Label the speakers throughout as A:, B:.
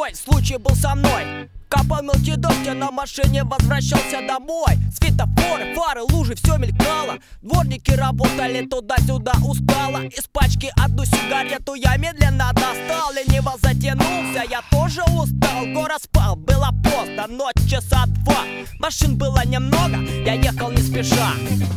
A: такой случай был со мной. Капал мелкий дождь, я на машине возвращался домой. Светофоры, фары, лужи, все мелькало. Дворники работали туда-сюда устало. Из пачки одну сигарету я медленно достал. Лениво затянулся, я тоже устал. Город спал, было поздно, ночь часа два. Машин было немного, я ехал не спеша.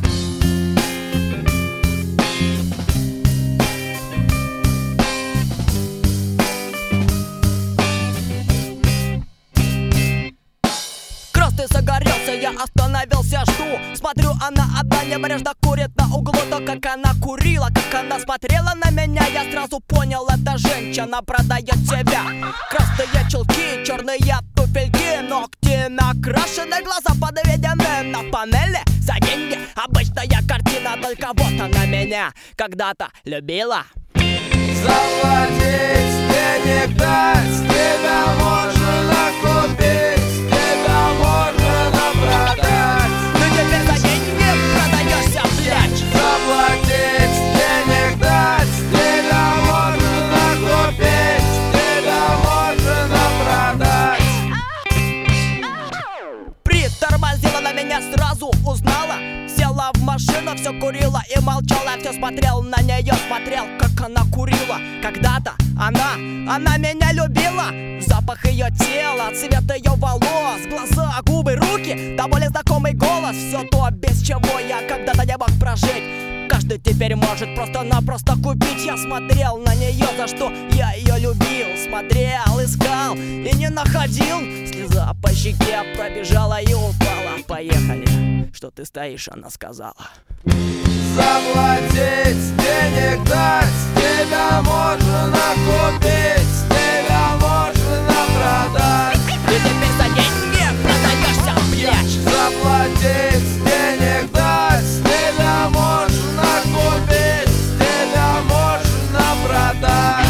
A: Красный загорелся, я остановился, жду. Смотрю, она одна небрежно курит на углу. То, как она курила, как она смотрела на меня, я сразу понял, эта женщина продает себя. Красные чулки, черные туфельки, ногти накрашены, глаза подведены на панели за деньги. Обычная картина, только вот она меня когда-то любила.
B: Заплатить денег дать, тебя можно купить, тебя можно продать.
A: Ты теперь за деньги продаешься, блядь.
B: Заплатить денег дать, тебя можно купить, тебя можно продать.
A: Притормозила, на меня сразу узнала. Села в машину, все курила и молчала. Я все смотрел на нее, смотрел, как она курила. Когда-то она меня любила. Запах ее тела, цвет ее волос, глаза, губы, руки, да более знакомый голос. Все то, без чего я когда-то не мог прожить. Каждый теперь может просто-напросто купить. Я смотрел на нее, за что я ее любил. Смотрел, искал и не находил. Слеза по щеке пробежала и упала. Поехали, что ты стоишь, она сказала.
B: Заплатить денег дать, тебя можно купить, тебя можно продать.
A: Ты теперь за деньги продаешься, блядь.
B: Заплатить денег дать, тебя можно купить, тебя можно продать.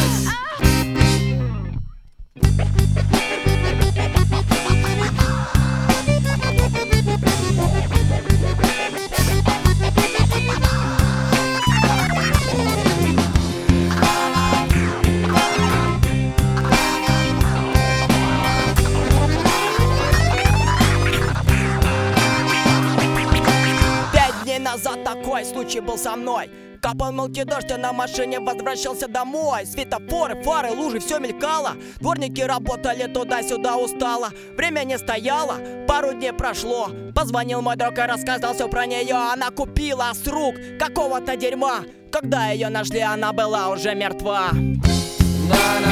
A: Назад такой случай был со мной. Капал мелкий дождь, я на машине возвращался домой. Светофоры, фары, лужи, все мелькало. Дворники работали туда-сюда устало. Время не стояло, пару дней прошло. Позвонил мой друг и рассказал все про нее. Она купила с рук какого-то дерьма. Когда ее нашли, она была уже мертва.
B: На-на.